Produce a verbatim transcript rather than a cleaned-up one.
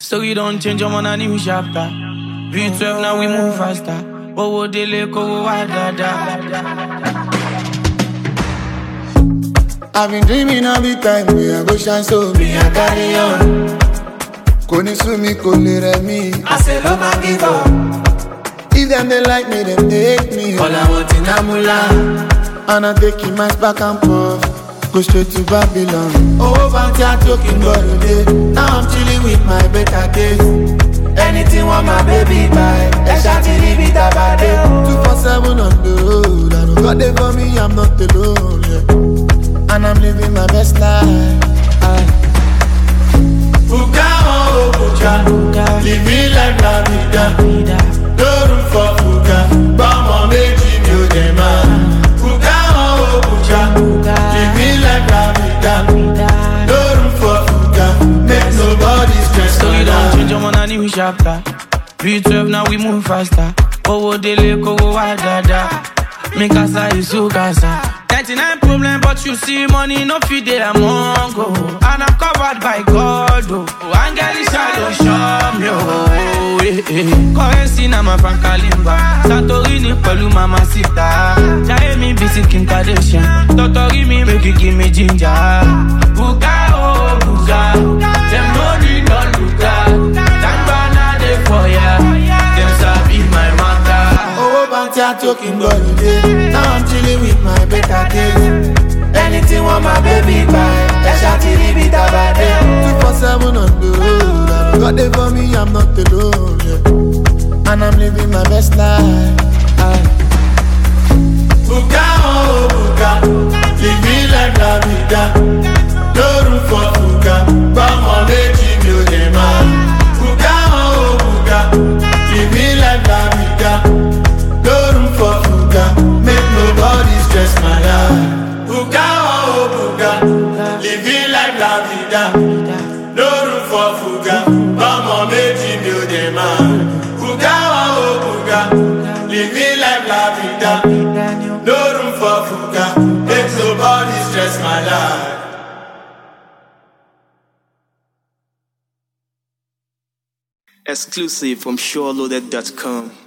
Story don't change, I'm on a new chapter. V twelve, now we move faster. Owo dele kowo wa dada. I've been dreaming all the time, we I go shine so me I carry on. Koni su mi, koni re mi. I say love and give up. If them they like me, them they hate me. All I want in Amula. And I take him my back and forth. Go straight to Babylon. Oh, fancy I'm talking about today. Now I'm chilling with my better days. Anything want my baby buy. They shot it, leave it about it. two four seven on the road. I don't got it for me, I'm not alone, yeah. And I'm living my best life. Fuga oh fuga, living like la vida. No room for fuga, bama meji mi o dema. Fuga oh fuga, living like la vida. No room for fuga, make nobody stress. Story don't change, I'm on a new chapter. V twelve, now we move faster. Owo dele kowo wa dada. Make us a so casa. ninety-nine problem, but you see money no fit there among go. And I'm covered by God, oh. Oh, Angeli shadow show me, oh, eh, eh. Currency na ma Frank Kalimba. Santorini pẹ̀lú Mama Sita. Jaye mi visit Kim Kardashian. Totori mi make you give me ginger. Buga, oh, buga. Them no need no luga. Tangbana dey for ya. Them sabi my matter. Oh, fancy I'm talking about today. Now I'm chilling with my better days. Anything want my baby buy. They shot it, leave it about it. two four seven on the road. I don't got it for me, I'm not alone, yeah. And I'm living my best life. Buga oh buga, living like la vida. No room for fuga, bama meji mi o dema. Buga oh buga, living like la vida. No room for fuga, make nobody stress my life. Buga oh buga, living like la vida. No room for fuga, bama meji mi o dema. Buga oh buga, living like la vida. No room for fuga, make nobody stress my life. Exclusive from SureLoaded dot com.